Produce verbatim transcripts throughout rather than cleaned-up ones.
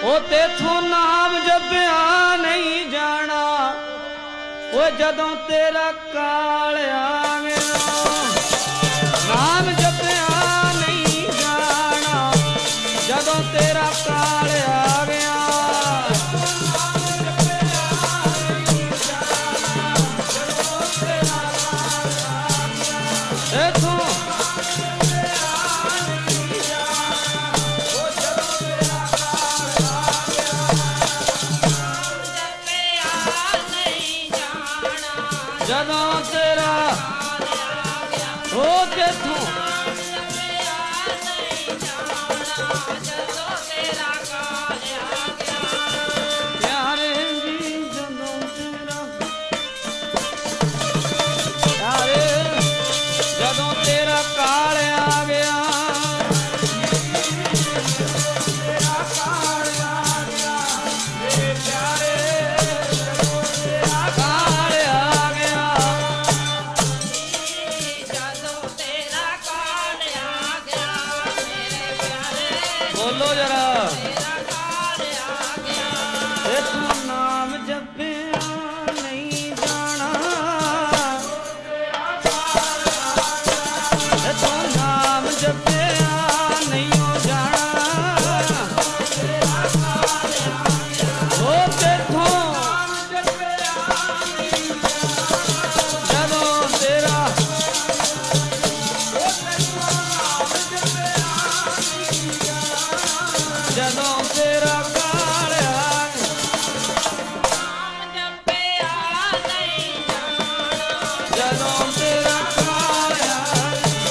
ओ तेथों नाम जपिया नहीं जाना, ओ जदों तेरा काल आवेगा। नाम जपिया नहीं जाना, जदों तेरा काल आ गया। तेथों जदों तेरा हो तेथों प्यारे जी जदों तेरा प्यारे जदों तेरा काल आ गया। तेरा काल आ गया मेरे प्यारे, जदों तेरा काल आ गया। जदों तेरा काल आ गया मेरे प्यारे, बोलो जरा। तेरा काल आ गया। तेथों नाम जपिया नहीं जाना, तेथों नाम जपिया नहीं हो जाना। ओ तेथों जदों तेरा जदों तेरा काल आ जदों तेरा काल आ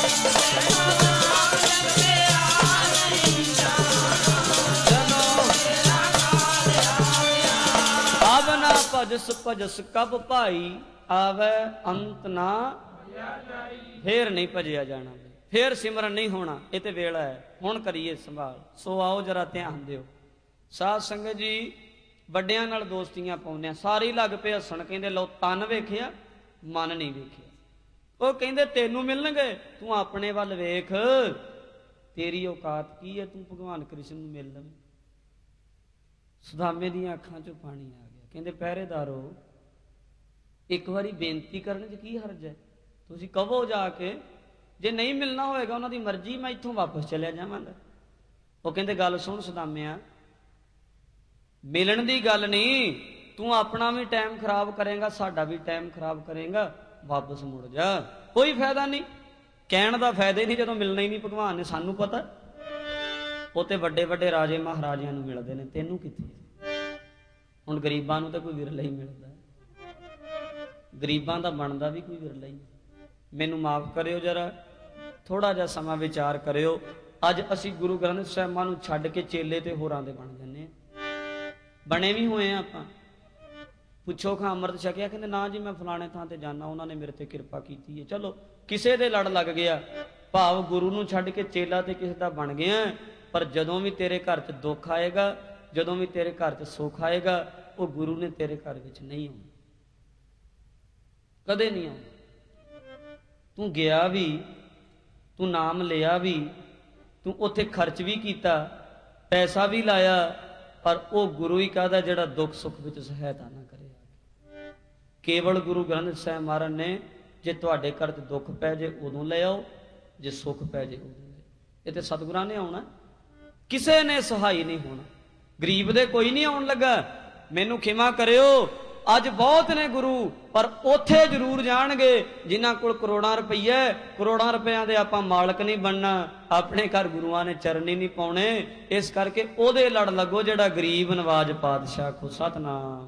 अब ना भजस भजस कब भाई आवे अंत ना, फिर नहीं भजिया जाना, फिर सिमरन नहीं होना। ये तो वेला है, हुण करिए संभाल। सो आओ जरा ध्यान दिओ। साध संगत जी ਵੱਡਿਆਂ ਨਾਲ ਦੋਸਤੀਆਂ ਪਾਉਂਦੇ ਆ, ਸਾਰੇ ਲੱਗ ਪਏ ਹੱਸਣ, ਕਹਿੰਦੇ ਲਓ ਤਨ ਵੇਖਿਆ ਮਨ ਨਹੀਂ ਵੇਖਿਆ। ਉਹ ਕਹਿੰਦੇ ਤੈਨੂੰ ਮਿਲਣਗੇ, ਤੂੰ ਆਪਣੇ ਵੱਲ ਵੇਖ, ਤੇਰੀ ਔਕਾਤ ਕੀ ਹੈ, ਤੂੰ ਭਗਵਾਨ ਕ੍ਰਿਸ਼ਨ ਨੂੰ ਮਿਲ ਲਵੇਂ। ਸੁਦਾਮੇ ਦੀਆਂ ਅੱਖਾਂ 'ਚੋਂ ਪਾਣੀ ਆ ਗਿਆ। ਕਹਿੰਦੇ ਪਹਿਰੇਦਾਰੋ ਇੱਕ ਵਾਰੀ ਬੇਨਤੀ ਕਰਨ 'ਚ ਕੀ ਹਰਜ ਹੈ, ਤੁਸੀਂ ਕਹੋ ਜਾ ਕੇ, ਜੇ ਨਹੀਂ ਮਿਲਣਾ ਹੋਏਗਾ ਉਹਨਾਂ ਦੀ ਮਰਜ਼ੀ, ਮੈਂ ਇੱਥੋਂ ਵਾਪਸ ਚਲਿਆ ਜਾਵਾਂਗਾ। ਉਹ ਕਹਿੰਦੇ ਗੱਲ ਸੁਣ ਸੁਦਾਮਿਆ, ਮਿਲਣ ਦੀ ਗੱਲ ਨਹੀਂ, ਤੂੰ ਆਪਣਾ ਵੀ ਟਾਈਮ ਖਰਾਬ ਕਰੇਗਾ, ਸਾਡਾ ਵੀ ਟਾਈਮ ਖਰਾਬ ਕਰੇਗਾ, ਵਾਪਸ ਮੁੜ ਜਾ, ਕੋਈ ਫਾਇਦਾ ਨਹੀਂ। ਕਹਿਣ ਦਾ ਫਾਇਦਾ ਹੀ ਨਹੀਂ ਜਦੋਂ ਮਿਲਣਾ ਹੀ ਨਹੀਂ ਭਗਵਾਨ ਨੇ, ਸਾਨੂੰ ਪਤਾ। ਉਹ ਤੇ ਵੱਡੇ ਵੱਡੇ ਰਾਜੇ ਮਹਾਰਾਜਿਆਂ ਨੂੰ ਮਿਲਦੇ ਨੇ, ਤੈਨੂੰ ਕਿੱਥੇ। ਹੁਣ ਗਰੀਬਾਂ ਨੂੰ ਤਾਂ ਕੋਈ ਵਿਰਲਾ ਹੀ ਮਿਲਦਾ, ਗਰੀਬਾਂ ਦਾ ਬਣਦਾ ਵੀ ਕੋਈ ਵਿਰਲਾ ਹੀ। ਮੈਨੂੰ ਮਾਫ ਕਰਿਓ ਜਰਾ, ਥੋੜਾ ਜਿਹਾ ਸਮਾਂ ਵਿਚਾਰ ਕਰਿਓ। ਅੱਜ ਅਸੀਂ ਗੁਰੂ ਗ੍ਰੰਥ ਸਾਹਿਬਾਂ ਨੂੰ ਛੱਡ ਕੇ ਚੇਲੇ ਤੇ ਹੋਰਾਂ ਦੇ ਬਣ ਜਾਂਦੇ ਹਾਂ। ਬਣੇ ਵੀ ਹੋਏ ਆ ਆਪਾਂ। ਪੁੱਛੋ ਖਾਂ ਅੰਮ੍ਰਿਤ ਛਕਿਆ, ਕਹਿੰਦੇ ਨਾ ਜੀ ਮੈਂ ਫਲਾਣੇ ਥਾਂ ਤੇ ਜਾਣਾ, ਉਹਨਾਂ ਨੇ ਮੇਰੇ ਤੇ ਕਿਰਪਾ ਕੀਤੀ ਹੈ। ਚਲੋ ਕਿਸੇ ਦੇ ਲੜ ਲੱਗ ਗਿਆ, ਭਾਵ ਗੁਰੂ ਨੂੰ ਛੱਡ ਕੇ ਚੇਲਾ ਤੇ ਕਿਸੇ ਦਾ ਬਣ ਗਿਆ। ਪਰ ਜਦੋਂ ਵੀ ਤੇਰੇ ਘਰ 'ਚ ਦੁੱਖ ਆਏਗਾ, ਜਦੋਂ ਵੀ ਤੇਰੇ ਘਰ 'ਚ ਸੁੱਖ ਆਏਗਾ, ਉਹ ਗੁਰੂ ਨੇ ਤੇਰੇ ਘਰ ਵਿੱਚ ਨਹੀਂ ਆਉਣਾ, ਕਦੇ ਨਹੀਂ ਆਉਣਾ। ਤੂੰ ਗਿਆ ਵੀ, ਤੂੰ ਨਾਮ ਲਿਆ ਵੀ, ਤੂੰ ਉੱਥੇ ਖਰਚ ਵੀ ਕੀਤਾ, ਪੈਸਾ ਵੀ ਲਾਇਆ, ਪਰ ਉਹ ਗੁਰੂ ਹੀ ਕਾਹਦਾ ਜਿਹੜਾ ਦੁੱਖ ਸੁੱਖ ਵਿੱਚ ਸਹਾਇਤਾ ਨਾ ਕਰੇ। ਕੇਵਲ ਗੁਰੂ ਗ੍ਰੰਥ ਸਾਹਿਬ ਮਹਾਰਾਜ ਨੇ ਜੇ ਤੁਹਾਡੇ ਘਰ 'ਚ ਦੁੱਖ ਪੈ ਜੇ ਉਦੋਂ ਲੈ ਆਓ, ਜੇ ਸੁੱਖ ਪੈ ਜੇ ਉਦੋਂ ਲੈ। ਇਹ ਤੇ ਸਤਿਗੁਰਾਂ ਨੇ ਆਉਣਾ, ਕਿਸੇ ਨੇ ਸਹਾਈ ਨਹੀਂ ਹੋਣਾ। ਗਰੀਬ ਦੇ ਕੋਈ ਨਹੀਂ ਆਉਣ ਲੱਗਾ। ਮੈਨੂੰ ਖਿਮਾ ਕਰਿਓ, ਅੱਜ ਬਹੁਤ ਨੇ ਗੁਰੂ, ਪਰ ਉੱਥੇ ਜ਼ਰੂਰ ਜਾਣਗੇ ਜਿਨ੍ਹਾਂ ਕੋਲ ਕਰੋੜਾਂ ਰੁਪਈਏ, ਕਰੋੜਾਂ ਰੁਪਇਆਂ ਦੇ ਆਪਾਂ ਮਾਲਕ ਨਹੀਂ ਬਣਨਾ। ਆਪਣੇ ਘਰ ਗੁਰੂਆਂ ਨੇ ਚਰਨ ਹੀ ਨਹੀਂ ਪਾਉਣੇ। ਇਸ ਕਰਕੇ ਉਹਦੇ ਲੜ ਲੱਗੋ ਜਿਹੜਾ ਗਰੀਬ ਨਵਾਜ ਪਾਤਸ਼ਾਹ ਕੋ। ਸਤਨਾਮ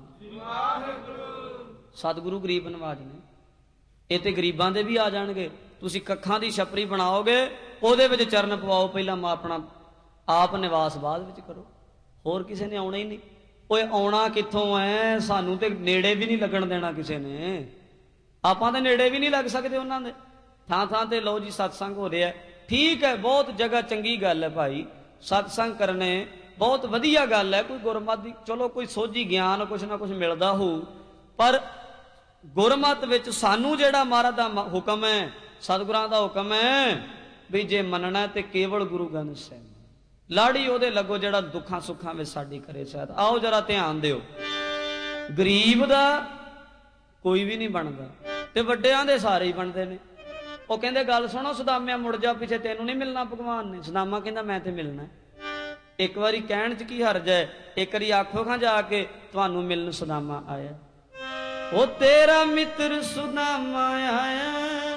ਸਤਿਗੁਰੂ ਗਰੀਬ ਨਵਾਜ ਨੇ। ਇਹ ਤੇ ਗਰੀਬਾਂ ਦੇ ਵੀ ਆ ਜਾਣਗੇ। ਤੁਸੀਂ ਕੱਖਾਂ ਦੀ ਛਪਰੀ ਬਣਾਓਗੇ, ਉਹਦੇ ਵਿੱਚ ਚਰਨ ਪਵਾਓ ਪਹਿਲਾਂ, ਆਪਣਾ ਆਪ ਨਿਵਾਸ ਬਾਅਦ ਵਿੱਚ ਕਰੋ। ਹੋਰ ਕਿਸੇ ਨੇ ਆਉਣਾ ਹੀ ਨਹੀਂ। ਓਏ ਆਉਣਾ ਕਿੱਥੋਂ ਐ, ਸਾਨੂੰ ਤੇ ਨੇੜੇ ਵੀ ਨਹੀਂ ਲੱਗਣ ਦੇਣਾ ਕਿਸੇ ਨੇ। ਆਪਾਂ ਤੇ ਨੇੜੇ ਵੀ ਨਹੀਂ ਲੱਗ ਸਕਦੇ ਉਹਨਾਂ ਦੇ। ਥਾਂ ਥਾਂ ਤੇ ਲਓ ਜੀ ਸਤਸੰਗ ਹੋ ਰਿਹਾ, ਠੀਕ ਹੈ, ਬਹੁਤ ਜਗ੍ਹਾ ਚੰਗੀ ਗੱਲ ਹੈ ਭਾਈ, ਸਤਸੰਗ ਕਰਨੇ ਬਹੁਤ ਵਧੀਆ ਗੱਲ ਹੈ। ਕੋਈ ਗੁਰਮਤਿ ਦੀ ਚਲੋ ਕੋਈ ਸੋਝੀ ਗਿਆਨ ਕੁਛ ਨਾ ਕੁਛ ਮਿਲਦਾ ਹੋਊ, ਪਰ ਗੁਰਮਤਿ ਵਿੱਚ ਸਾਨੂੰ ਜਿਹੜਾ ਮਹਾਰਾਜ ਦਾ ਹੁਕਮ ਹੈ, ਸਤਿਗੁਰਾਂ ਦਾ ਹੁਕਮ ਹੈ ਵੀ ਜੇ ਮੰਨਣਾ ਤੇ ਕੇਵਲ ਗੁਰੂ ਗ੍ਰੰਥ ਸਾਹਿਬ। ਲਾੜੀ ਉਹਦੇ ਲੱਗੋ ਜਿਹੜਾ ਦੁੱਖਾਂ ਸੁੱਖਾਂ ਵਿੱਚ ਸਾਡੀ ਕਰੇ ਸ਼ਾਇਦ। ਆਓ ਜਰਾ ਧਿਆਨ ਦਿਓ, ਗਰੀਬ ਦਾ ਕੋਈ ਵੀ ਨਹੀਂ ਬਣਦਾ ਤੇ ਵੱਡਿਆਂ ਦੇ ਸਾਰੇ ਹੀ ਬਣਦੇ ਨੇ। ਉਹ ਕਹਿੰਦੇ ਗੱਲ ਸੁਣੋ ਸੁਦਾਮਿਆ, ਮੁੜ ਜਾ ਪਿੱਛੇ, ਤੈਨੂੰ ਨਹੀਂ ਮਿਲਣਾ ਭਗਵਾਨ ਨੇ। ਸੁਦਾਮਾ ਕਹਿੰਦਾ ਮੈਂ ਤੇ ਮਿਲਣਾ। ਇੱਕ ਵਾਰੀ ਕਹਿਣ 'ਚ ਕੀ ਹਰਜ ਹੈ, ਇੱਕ ਵਾਰੀ ਆਖੋ ਖਾਂ ਜਾ ਕੇ ਤੁਹਾਨੂੰ ਮਿਲਣ ਸੁਦਾਮਾ ਆਇਆ। ਉਹ ਤੇਰਾ ਮਿੱਤਰ ਸੁਦਾਮਾ ਆਇਆ,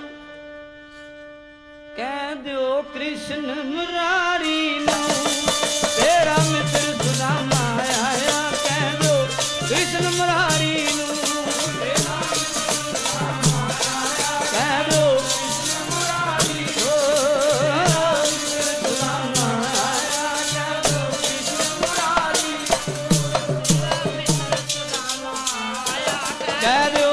ਕਹਿ ਦਿਓ ਕ੍ਰਿਸ਼ਨ ਮੁਰਾਰੀ ਨੂੰ। ਤੇਰਾ ਮਿੱਤਰ ਸੁਦਾਮਾ ਆਇਆ, ਕਹਿ ਦਿਓ ਕ੍ਰਿਸ਼ਨ ਮੁਰਾਰੀ ਨੂੰ। ਕਹਿ ਦਿਓ ਕਹਿ ਦਿਓ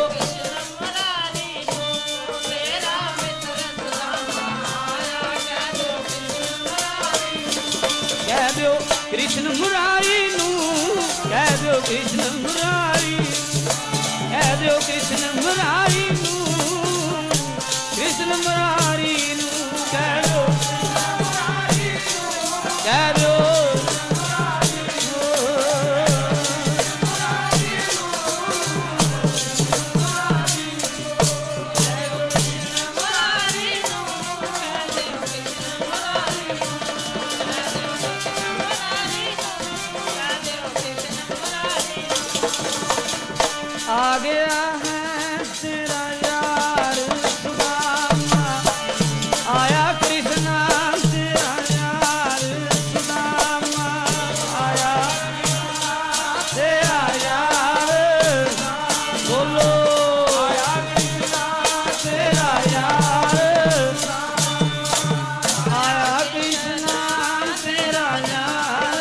ਕਹਿ ਦਿਓ ਕ੍ਰਿਸ਼ਨ ਮੁਰਾਰੀ ਨੂੰ। ਕਹਿ ਦਿਓ ਕ੍ਰਿਸ਼ਨ ਮੁਰਾਰੀ, ਕਹਿ ਦਿਓ ਕ੍ਰਿਸ਼ਨ ਮੁਰਾਰੀ ਨੂੰ। ਕ੍ਰਿਸ਼ਨ ਮੁਰਾਰੀ ਨੂੰ ਕਹਿ ਦਿਓ, ਕਹਿ ਦਿਓ आ गया है तेरा यार सुदामा, आया कृष्णा तेरा यार सुदामा, आया तेरा यार। बोलो आया कृष्णा तेरा यार, आया कृष्णा तेरा यार।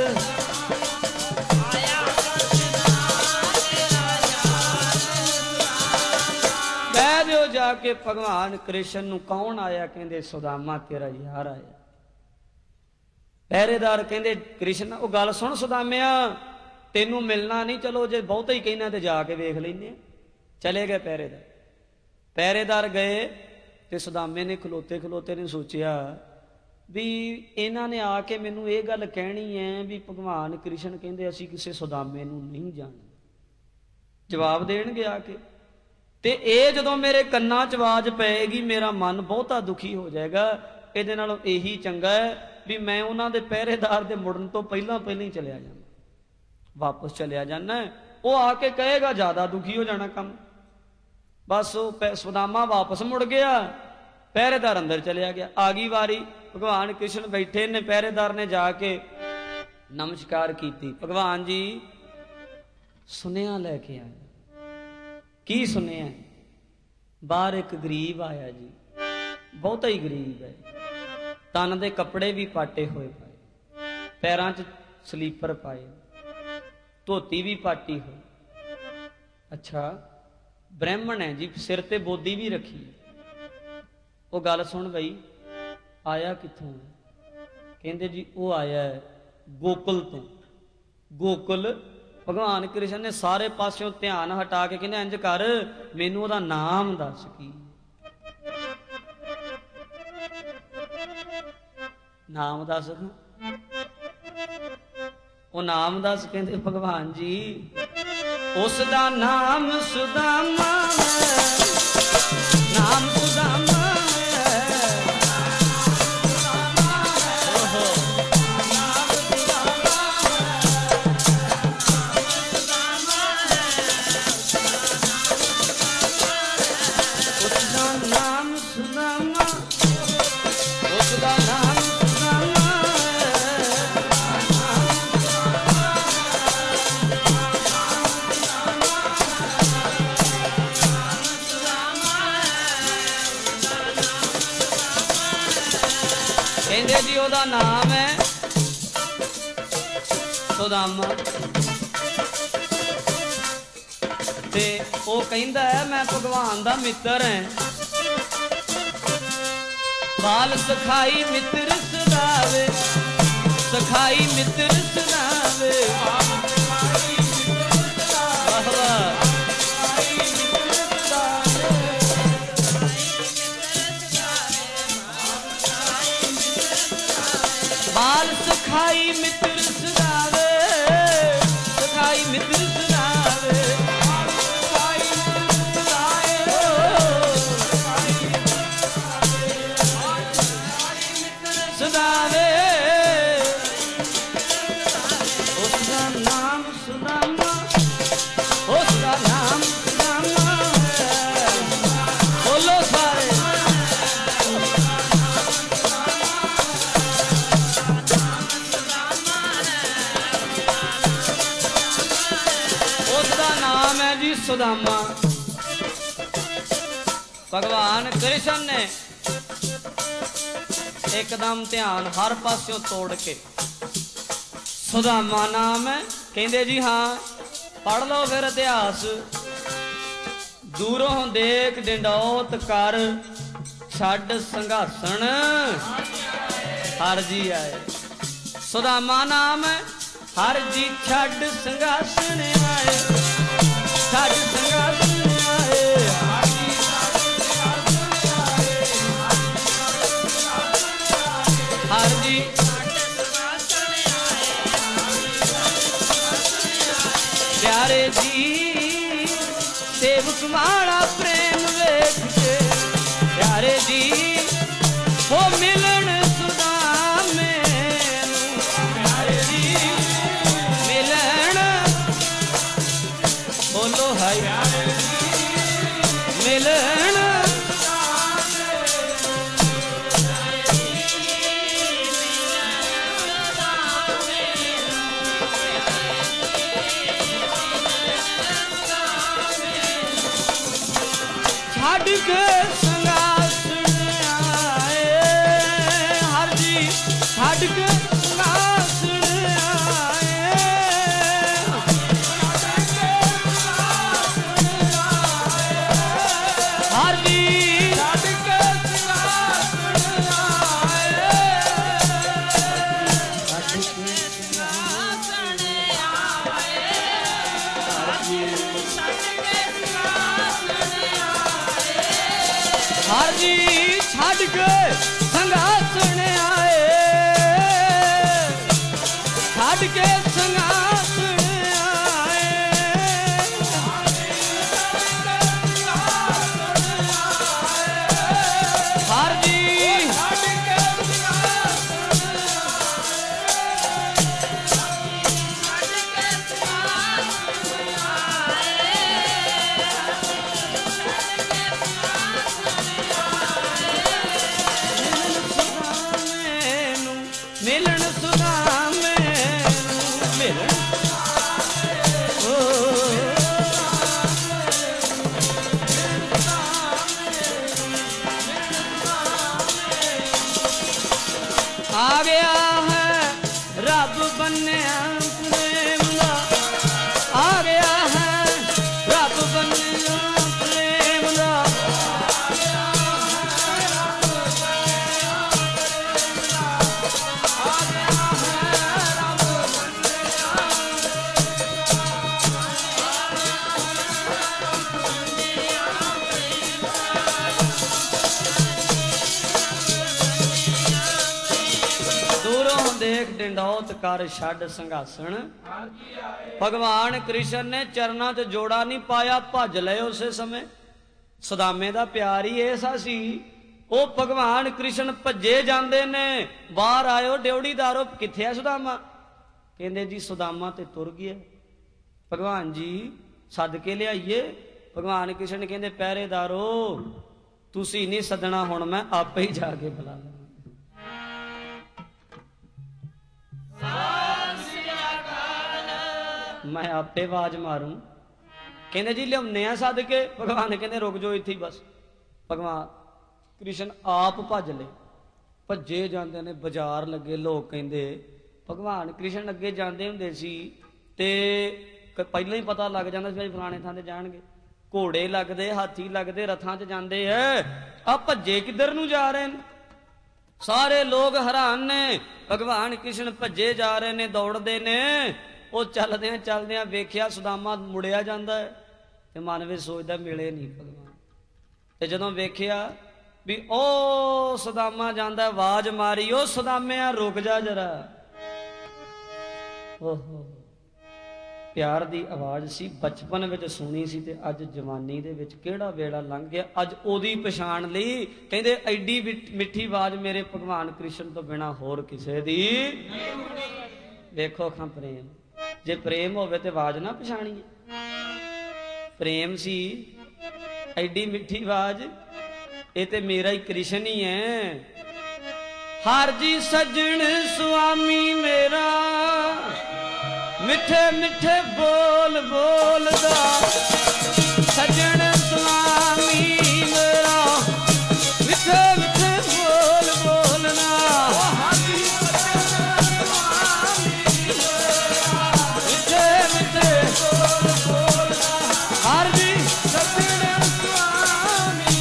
जाके भगवान कृष्ण नूं कौन आया, कहंदे सुदामा तेरा यार आया। पहरेदार कहंदे कृष्ण, ओ गल सुन सुदामिया, तेनू मिलना नहीं, चलो जे बहुता ही कहना तो जाके वेख लैंदे आ। चले गए पहरेदार। पहरेदार गए ते सुदामे ने खलोते खलोते ने सोचिया भी इन्हां ने आके मैनू ये गल कहनी है भी भगवान कृष्ण कहंदे असीं किसी सुदामे नूं नहीं जानदे। जवाब देणगे आके ते ये जदों मेरे कन्नां च आवाज पेगी मेरा मन बहुता दुखी हो जाएगा। इहदे नालों यही चंगा है भी मैं उन्हां दे पहरेदार दे मुड़न तो पहलां पहलां ही चलिया जाना, वापस चलिया जाना। वो आके कहेगा ज्यादा दुखी हो जाना कम। बस वो सुदामा वापस मुड़ गया, पहरेदार अंदर चलिया गया। आ गई वारी, भगवान कृष्ण बैठे ने, पहरेदार ने जाके नमस्कार की। भगवान जी सुनिया लैके आए। की सुनिया? बाहर एक गरीब आया जी, बहुता ही गरीब है, तन दे कपड़े भी पाटे हुए पाए, पैरां च स्लीपर पाए, धोती भी पाटी हुई। अच्छा ब्राह्मण है जी, सिर ते बोदी भी रखी। वो गल सुन बई, आया कित्थों है? कहंदे जी वो आया है गोकुल तो। गोकुल भगवान कृष्ण ने सारे पासों ध्यान हटा के कहने इंज कर, मैनू ओहदा नाम दस की। नाम दस। वो नाम दस। कहते भगवान जी उसदा नाम सुदामा है, नाम सुदामा जी ओदा नाम है सुदामा। ते ओ कहंदा है मैं भगवान दा मित्र है। बाल सखाई मित्र सदावे, सखाई मित्र सदावे। बाल सुख ਮਿੱਤਰ ਸਦਾਵੇ, ਸਖਾਈ ਮਿੱਤਰ ਸਦਾਵੇ, ਸਖਾਈ ਮਿੱਤਰ ਸਦਾਵੇ, ਉਸਦਾ ਨਾਮ ਸੁਦਾਮਾ, ਉਸਦਾ ਨਾਮ ਸੁਦਾਮਾ ਹੈ। ਬੋਲੋ ਸਾਰੇ। ਉਸਦਾ ਨਾਮ ਹੈ ਜੀ ਸੁਦਾਮਾ। ਭਗਵਾਨ ਕ੍ਰਿਸ਼ਨ ਨੇ ਇੱਕਦਮ ਧਿਆਨ ਹਰ ਪਾਸਿਓਂ ਤੋੜ ਕੇ, ਸੁਦਾਮਾ ਨਾਮ ਹੈ, ਕਹਿੰਦੇ ਜੀ ਹਾਂ। ਪੜ੍ਹ ਲਓ ਫਿਰ ਇਤਿਹਾਸ। ਦੂਰੋਂ ਦੇਖ ਡੰਡੌਤ ਕਰ, ਛੱਡ ਸੰਘਾਸਣ, ਹਰ ਜੀ ਆਏ। ਸੁਦਾਮਾ ਨਾਮ ਹੈ, ਹਰ ਜੀ ਛੱਡ ਸੰਘਾਸਣ ਆਏ, ਛੱਡ ਸੰਘਾਸਣ ਆਏ, ਹਰ ਜੀ प्यारे जी सेवक माड़ा प्रेम वेख के, प्यारे जी वो मिलन सुदामे, प्यारे जी मिलन, बोलो हाय मिलन, छाड़ के संघासण आए, हर जी छाड़ के संघासण आए, हर जी छाड़ के संघासण आए, छाड़ के संघासण आए, हर जी हर जी छड़ के संघासण आए, छड़ के संघासण आए, हर जी मिलन सुदामे मिलन, आ गया है रब बन्या प्रेम दा, आ गया है रब बन्या प्रेम दा, देख डंडौत कर छड़ संघासण। भगवान कृष्ण ने चरणा च जोड़ा नहीं पाया, भज लए उस समय। सुदामे दा प्यार ही ऐसा सी, ओ भगवान कृष्ण भजे जांदे ने, बाहर आयो ड्योड़ीदारो किथे है सुदामा? कहंदे जी सुदामा ते तुर गया। भगवान जी सद के लियाइए। भगवान कृष्ण कहंदे पहरेदारो तुसी नहीं सदना, हुण मैं आपे ही जाके बुला लवां। मैं आपे आवाज मारूं। कहने जी लियाने सद के। भगवान कहने रुक जाओ इत्थे बस। भगवान कृष्ण आप भज ले, भजे जाते ने, बाजार लगे, लोग कहते भगवान कृष्ण अगे जाते हुंदे सी ते पहले ही पता लग जाता सी फलाने थां ते जाणगे। घोड़े लगते, हाथी लगते, रथां च जाते है, आ भजे किधर नूं जा रहे हैं? सारे लोग हैरान ने। भगवान कृष्ण भजे जा रहे ने, दौड़ते ने। वो चलदे चलदे वेख्या सुदामा मुड़िया जाता है ते मन में सोचता मिले नहीं भगवान। ते जदों वेख्या भी ओ सुदामा जाता, आवाज मारी, ओ सुदामिया रुक जा जरा। ਓਹੋ ਪਿਆਰ ਦੀ ਆਵਾਜ਼ ਸੀ, ਬਚਪਨ ਵਿੱਚ ਸੁਣੀ ਸੀ ਤੇ ਅੱਜ ਜਵਾਨੀ ਦੇ ਵਿੱਚ ਕਿਹੜਾ ਵੇਲਾ ਲੰਘ ਗਿਆ। ਅੱਜ ਉਹਦੀ ਪਛਾਣ ਲਈ। ਕਹਿੰਦੇ ਐਡੀ ਮਿੱਠੀ ਆਵਾਜ਼ ਮੇਰੇ ਭਗਵਾਨ ਕ੍ਰਿਸ਼ਨ ਤੋਂ ਬਿਨਾ ਹੋਰ ਕਿਸੇ ਦੀ ਨਹੀਂ। ਵੇਖੋ ਖਾਂ ਪ੍ਰੇਮ, ਜੇ ਪ੍ਰੇਮ ਹੋਵੇ ਤੇ ਆਵਾਜ਼ ਨਾ ਪਛਾਣੀਏ। ਪ੍ਰੇਮ ਸੀ, ਐਡੀ ਮਿੱਠੀ ਆਵਾਜ਼, ਇਹ ਤੇ ਮੇਰਾ ਹੀ ਕ੍ਰਿਸ਼ਨ ਹੀ ਹੈ। ਹਰ ਜੀ ਸੱਜਣ ਸੁਆਮੀ ਮੇਰਾ, ਮਿੱਠੇ ਮਿੱਠੇ ਬੋਲ ਬੋਲਦਾ। ਸੱਜਣ ਸੁਆਮੀ ਮੇਰਾ, ਮਿੱਠੇ ਮਿੱਠੇ ਬੋਲ ਬੋਲਣਾ। ਮਿੱਠੇ ਮਿੱਠੇ ਬੋਲ ਬੋਲਣਾ। ਹਰ ਜੀ ਸੱਜਣ ਸੁਆਮੀ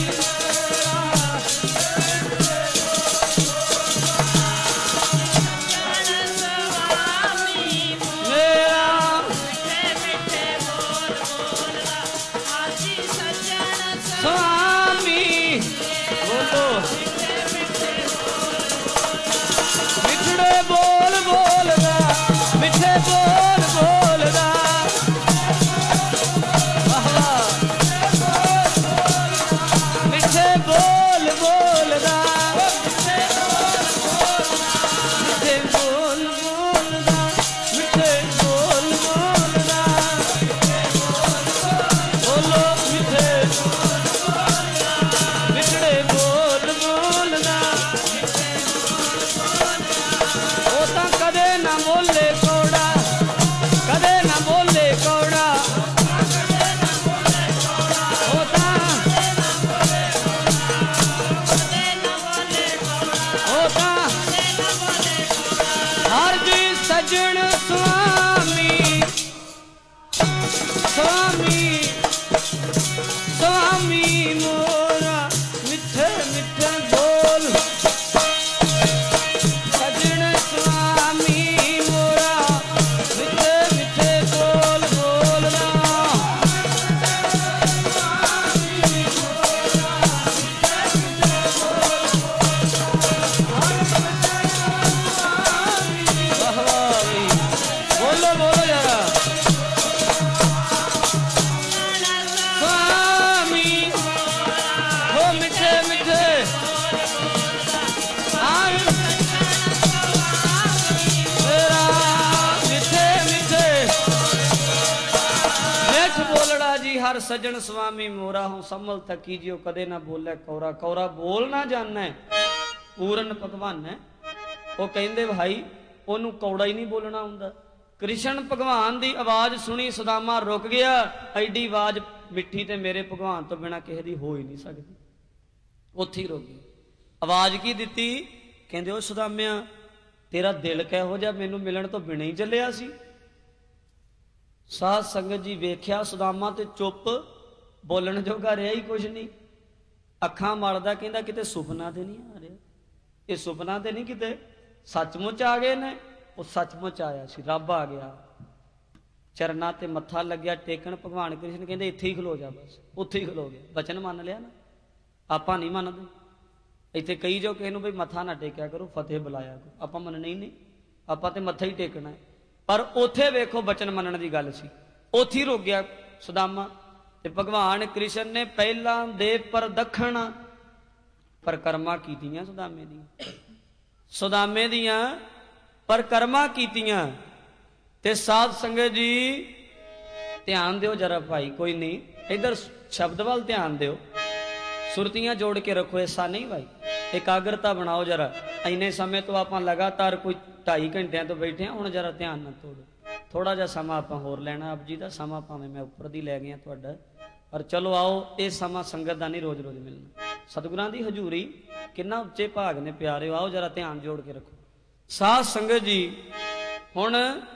हर सजन स्वामी मोरा हूं समल थकी जियो कदे ना बोले कौरा। कौरा बोल ना जाना पूरन भगवान है। वो कहंदे भाई ओनू कौड़ा ही नहीं बोलना हुंदा। कृष्ण भगवान की आवाज सुनी सुदामा रुक गया। एडी आवाज मिठी ते मेरे भगवान तो बिना किसी दी हो ही नहीं सकती। उत्थे ही रुक गया। आवाज की दिती कहंदे ओ सुदामिया तेरा दिल किहो जिहा मैनू मिलण तो बिना ही चलिया सी। साध संगत जी वेख्या सुदामा ते चुप बोलण जोगा रहा ही कुछ नहीं। अखां मलदा कहंदा किते सुपना ते नहीं आ रहा। ये सुपना ते नहीं किते सचमुच आ गए ने। वो सचमुच आया सी रब आ गया। चरना ते मत्था लग्या टेकण। भगवान कृष्ण कहंदे इत्थे ही खलो जा बस। उत्थे ही खलो गया। वचन मान लिया ना। आपां नहीं मनदे। इत्थे कई जो किसी नूं बई मत्था ना टेकिया करो फतेह बुलाया करो। आपां मनना ही नहीं। आपां ते मत्था ही टेकना है। पर उत्थे वेखो बचन मनण की गल सी। उत्थे ही रुक गया सुदामा। ते भगवान कृष्ण ने पहलां दे परदखण परकरमा कीतियां सुदामे दी। सुदामे दियां परकरमा कीतियां। ते साध संगत जी ध्यान दिओ जरा भाई कोई नहीं इधर शब्द वाल ध्यान दिओ। सुरतियां जोड़ के रखो। ऐसा नहीं भाई एकाग्रता बनाओ जरा। इन्ने समय तो आप लगातार कोई ढाई घंटिया तो बैठे हैं। हुण जरा ध्यान ना तोड़ो। थोड़ा जा समा आप होर लेना। आप जी का समा भावें मैं उपर दी लै गया तुहाडा। पर चलो आओ ये समा संगत का नहीं रोज रोज मिलना। सतगुरां दी हजूरी किन्ना उच्चे भाग ने प्यारे। आओ जरा ध्यान जोड़ के रखो। साध संगत जी हुण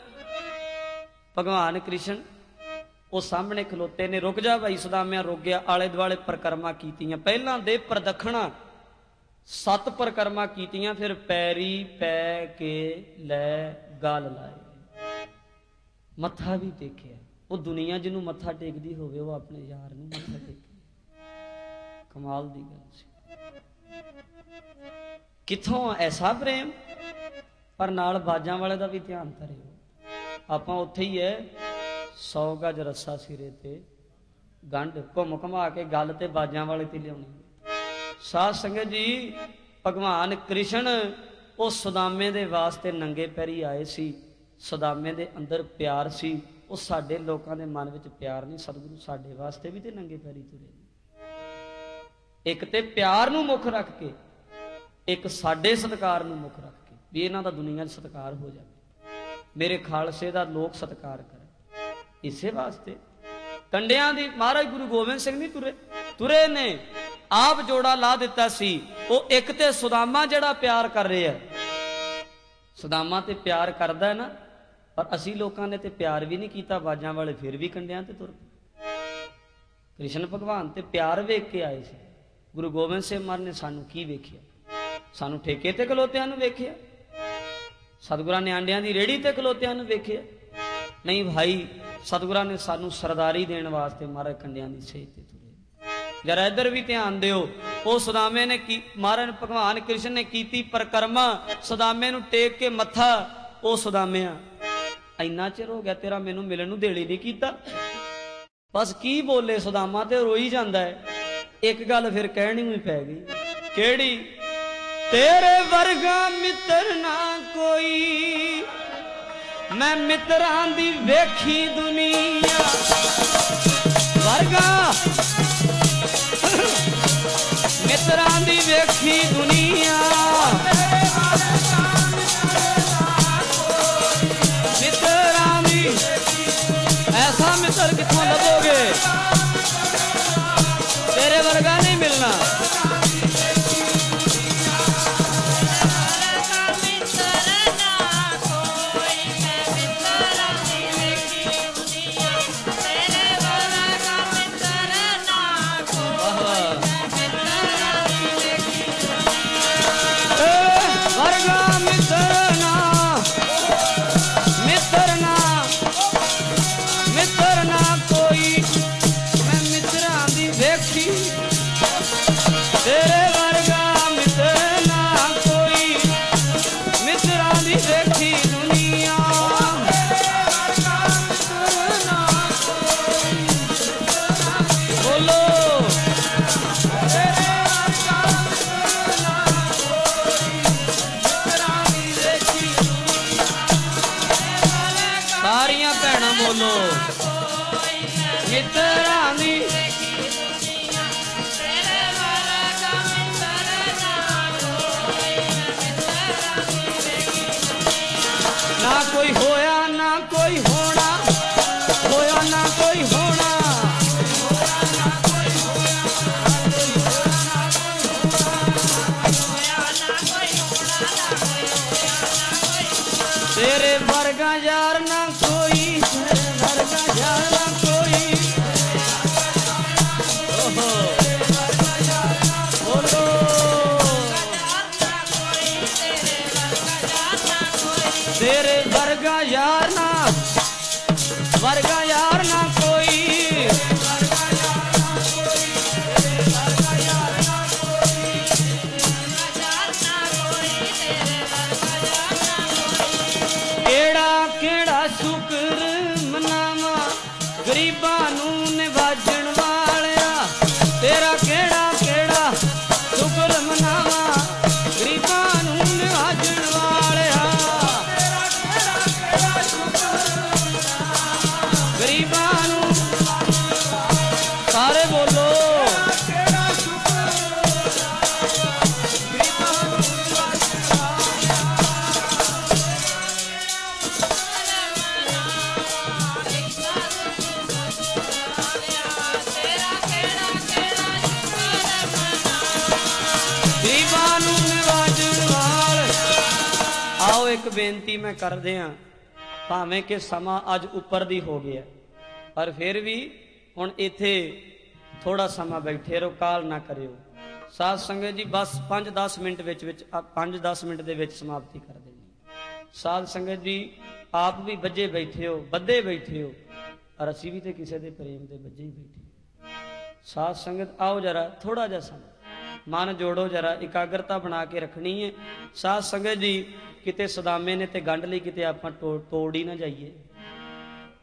भगवान कृष्ण वो सामने खलोते ने। रुक जा भाई सुदामिया रुक गया। आले दुआले परकरमा कीतियां। पहलां दे प्रदखणा सत परकरमा कीतियां। फिर पैरी पै के लै गल लाए। मत्था भी टेकिया। वो दुनिया जिन्हों मत्था टेकदी होवे वो अपने यार नूं मत्था टेके। कमाल दी गल सी। किथों ऐसा प्रेम। पर नाल बाजां वाले दा भी ध्यान धरिओ। ਆਪਾਂ ਉੱਥੇ ਹੀ ਹੈ। सौ गज रस्सा सिरे ते गंढ घुम घुमा के गल ते बाजां वाले ते लियाउणी। साध संगत जी भगवान कृष्ण वो सुदामे दे वास्ते नंगे पैरी आए सी। सुदामे दे अंदर प्यार सी। वो साडे लोकां दे मन विच प्यार नहीं। सतगुरु साडे वास्ते भी ते नंगे पैरी तुरे। एक ते प्यार नूं मुख रख के, एक साडे सत्कार नूं मुख रख के भी इन्हां दा दुनिया च सत्कार हो जाए, मेरे खालसे दा लोक सत्कार करे। इसे वास्ते कंडियां दी महाराज गुरु गोबिंद सिंह नहीं तुरे, तुरे ने आप जोड़ा ला दिता सी। वो एक ते सुदामा जड़ा प्यार कर रहा है, सुदामा ते प्यार करदा है ना, पर असी लोगों ने ते प्यार भी नहीं किया। बाजां वाले फिर भी कंडियां ते तुर। कृष्ण भगवान ते प्यार वेख के आए सी। गुरु गोबिंद सिंह महाराज ने सानू की वेखिया? सानू ठेके ते खलोतियां नूं वेखिया? सतगुरां ने आंडियां दी रेहड़ी ते खलोतियां नूं वेखिया? नहीं भाई, सतगुरां ने सानू सरदारी देने वास्ते महाराज कंडियां दी सेज ते तुरे। जरा इधर भी ध्यान दिओ। वो सुदामे ने की महाराज भगवान कृष्ण ने कीती परिक्रमा, सुदामे नूं टेक के मत्था। ओ सुदामिया इन्ना चिर हो गया तेरा मैनू मिलण नूं देली नहीं कीता। बस की बोले सुदामा ते रोई जांदा है। एक गल फिर कहनी ही पै गई, केड़ी? तेरे वर्गा मित्र ना कोई, मैं मित्रां दी वेखी दुनिया। वर्गा मित्रां दी वेखी दुनिया। मित्रां दी ऐसा मित्र कित्थों लभोगे? तेरे वर्गा नहीं मिलना। तेरे वर्गा यार ना कोई, तेरे वर्गा यार ना कोई। ओहो बोलो तेरे वर्गा यार ना, वर्गा यार ना कोई। गरीबां नूं निवाजण वालिया तेरा केड़ा केड़ा शुक्र मनावा। गरीबां नूं निवाजण वालिया गरीबां नूं सारे बोलो एक बेनती मैं कर दिया, भावें कि समा अज उपर दी हो गया, पर फिर भी हुण इत्थे थोड़ा समा बैठे रहो, काल ना करियो। साध संगत जी बस पांच दस मिनट विच विच पांच दस मिनट दे विच समाप्ति कर देनी। साध संगत जी आप भी बजे बैठे हो, बद्धे बैठे हो, और असी भी तो किसी के प्रेम के बजे ही बैठे। साध संगत आओ जरा थोड़ा जा समा मन जोड़ो, जरा एकाग्रता बना के रखनी है। साध संगत जी किते सदामे ने ते गंढ ली, किते आपां तोड़ ही ना जाइए।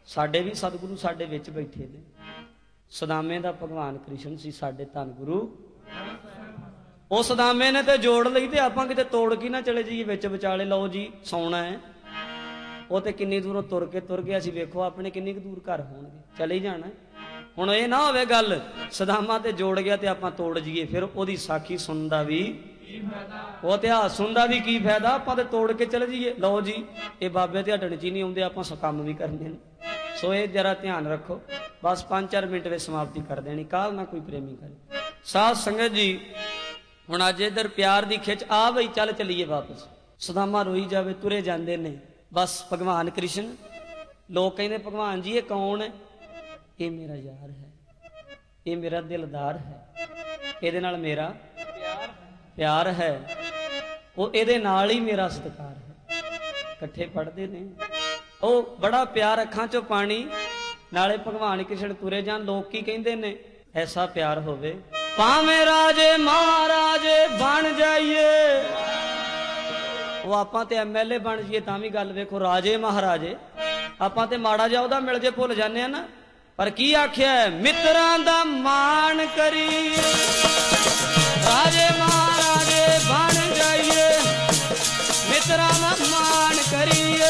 ਸਾਡੇ ਵੀ ਸਤਿਗੁਰੂ ਸਾਡੇ ਵਿੱਚ ਬੈਠੇ ਨੇ। ਸੁਦਾਮੇ ਦਾ ਭਗਵਾਨ ਕ੍ਰਿਸ਼ਨ ਸੀ ਸਾਡੇ ਧੰਨ ਗੁਰੂ। ਉਹ ਸੁਦਾਮੇ ਨੇ ਤੇ ਜੋੜ ਲਈ ਤੇ ਆਪਾਂ ਕਿਤੇ ਤੋੜ ਕੇ ਨਾ ਚਲੇ ਜਾਈਏ ਵਿੱਚ ਵਿਚਾਲੇ। ਲਓ ਜੀ ਸੌਣਾ ਹੈ, ਉਹ ਤੇ ਕਿੰਨੀ ਦੂਰੋਂ ਤੁਰ ਕੇ ਤੁਰ ਗਿਆ ਸੀ, ਵੇਖੋ ਆਪਣੇ ਕਿੰਨੀ ਕੁ ਦੂਰ ਘਰ ਹੋਣਗੇ, ਚਲੇ ਹੀ ਜਾਣਾ। ਹੁਣ ਇਹ ਨਾ ਹੋਵੇ ਗੱਲ ਸੁਦਾਮਾ ਤੇ ਜੋੜ ਗਿਆ ਤੇ ਆਪਾਂ ਤੋੜ ਜਾਈਏ, ਫਿਰ ਉਹਦੀ ਸਾਖੀ ਸੁਣਨ ਦਾ ਵੀ, ਉਹ ਇਤਿਹਾਸ ਸੁਣਨ ਦਾ ਵੀ ਕੀ ਫਾਇਦਾ, ਆਪਾਂ ਤੇ ਤੋੜ ਕੇ ਚਲੇ ਜਾਈਏ। ਲਓ ਜੀ ਇਹ ਬਾਬੇ ਤੇ ਹਟਣ ਚ ਹੀ ਨਹੀਂ ਆਉਂਦੇ, ਆਪਾਂ ਕੰਮ ਵੀ ਕਰਨੇ ਨੇ। ਸੋ ਇਹ ਜਰਾ ਧਿਆਨ ਰੱਖੋ। ਬਸ ਪੰਜ ਚਾਰ ਮਿੰਟ ਵਿੱਚ ਸਮਾਪਤੀ ਕਰ ਦੇਣੀ, ਕਾਲ ਨਾ ਕੋਈ ਪ੍ਰੇਮੀ ਕਰੇ। ਸਾਧ ਸੰਗਤ ਜੀ ਹੁਣ ਅੱਜ ਇੱਧਰ ਪਿਆਰ ਦੀ ਖਿੱਚ ਆ ਬਈ, ਚੱਲ ਚੱਲੀਏ ਵਾਪਸ। ਸੁਦਾਮਾ ਰੋਈ ਜਾਵੇ, ਤੁਰੇ ਜਾਂਦੇ ਨੇ। ਬਸ ਭਗਵਾਨ ਕ੍ਰਿਸ਼ਨ, ਲੋਕ ਕਹਿੰਦੇ ਭਗਵਾਨ ਜੀ ਇਹ ਕੌਣ ਹੈ? ਇਹ ਮੇਰਾ ਯਾਰ ਹੈ, ਇਹ ਮੇਰਾ ਦਿਲਦਾਰ ਹੈ, ਇਹਦੇ ਨਾਲ ਮੇਰਾ ਪਿਆਰ ਪਿਆਰ ਹੈ, ਉਹ ਇਹਦੇ ਨਾਲ ਹੀ ਮੇਰਾ ਸਤਿਕਾਰ ਹੈ। ਇਕੱਠੇ ਪੜ੍ਹਦੇ ਨੇ, ਉਹ ਬੜਾ ਪਿਆਰ, ਅੱਖਾਂ ਚੋਂ ਪਾਣੀ। ਨਾਲੇ ਭਗਵਾਨ ਕ੍ਰਿਸ਼ਨ ਤੁਰੇ ਜਾਣ। ਲੋਕ ਕੀ ਕਹਿੰਦੇ ਨੇ? ਐਸਾ ਪਿਆਰ ਹੋਵੇ ਭਾਵੇਂ ਰਾਜੇ ਮਹਾਰਾਜੇ ਬਣ ਜਾਈਏ। ਉਹ ਆਪਾਂ ਤੇ ਐਮ ਐਲ ਏ ਬਣ ਜਾਈਏ ਤਾਂ ਵੀ ਗੱਲ ਵੇਖੋ, ਰਾਜੇ ਮਹਾਰਾਜੇ ਆਪਾਂ ਤੇ ਮਾੜਾ ਜਿਹਾ ਉਹਦਾ ਮਿਲ ਜੇ ਭੁੱਲ ਜਾਂਦੇ ਆ ਨਾ। ਪਰ ਕੀ ਆਖਿਆ? ਮਿੱਤਰਾਂ ਦਾ ਮਾਣ ਕਰੀਏ, ਰਾਜੇ ਮਹਾਰਾਜੇ ਬਣ ਜਾਈਏ, ਮਿੱਤਰਾਂ ਦਾ ਮਾਣ ਕਰੀਏ।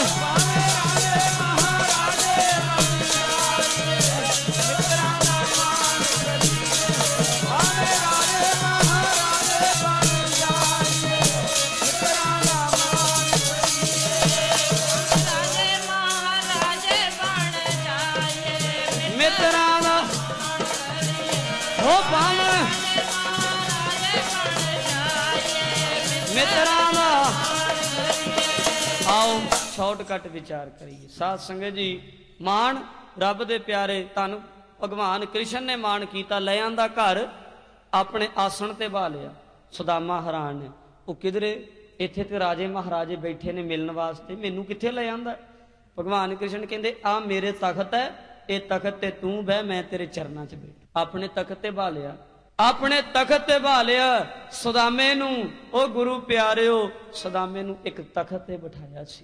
ਆਓ ਸ਼ਾਰਟਕਟ ਵਿਚਾਰ ਕਰੀਏ। ਸਾਧ ਸੰਗਤ ਜੀ ਮਾਣ ਰੱਬ ਦੇ ਪਿਆਰੇ ਧੰਨ ਭਗਵਾਨ ਕ੍ਰਿਸ਼ਨ ਨੇ ਮਾਣ ਕੀਤਾ, ਲੈ ਆਂਦਾ ਘਰ, ਆਪਣੇ ਆਸਣ ਤੇ ਬਹਾ ਲਿਆ। ਸੁਦਾਮਾ ਹੈਰਾਨ ਨੇ, ਉਹ ਕਿਧਰੇ ਇੱਥੇ ਤੇ ਰਾਜੇ ਮਹਾਰਾਜੇ ਬੈਠੇ ਨੇ ਮਿਲਣ ਵਾਸਤੇ, ਮੈਨੂੰ ਕਿੱਥੇ ਲੈ ਆਂਦਾ? ਭਗਵਾਨ ਕ੍ਰਿਸ਼ਨ ਕਹਿੰਦੇ ਆ ਮੇਰੇ ਤਖਤ ਹੈ, ਇਹ ਤਖਤ ਤੇ ਤੂੰ ਬਹਿ, ਮੈਂ ਤੇਰੇ ਚਰਨਾਂ 'ਚ ਬੈਠ। ਆਪਣੇ ਤਖਤ ਤੇ ਬਹਾ ਲਿਆ, ਆਪਣੇ ਤਖਤ ਤੇ ਬਹਾ ਲਿਆ ਸੁਦਾਮੇ ਨੂੰ। ਉਹ ਗੁਰੂ ਪਿਆਰਿਓ ਸੁਦਾਮੇ ਨੂੰ ਇੱਕ ਤਖਤ ਤੇ ਬਿਠਾਇਆ ਸੀ,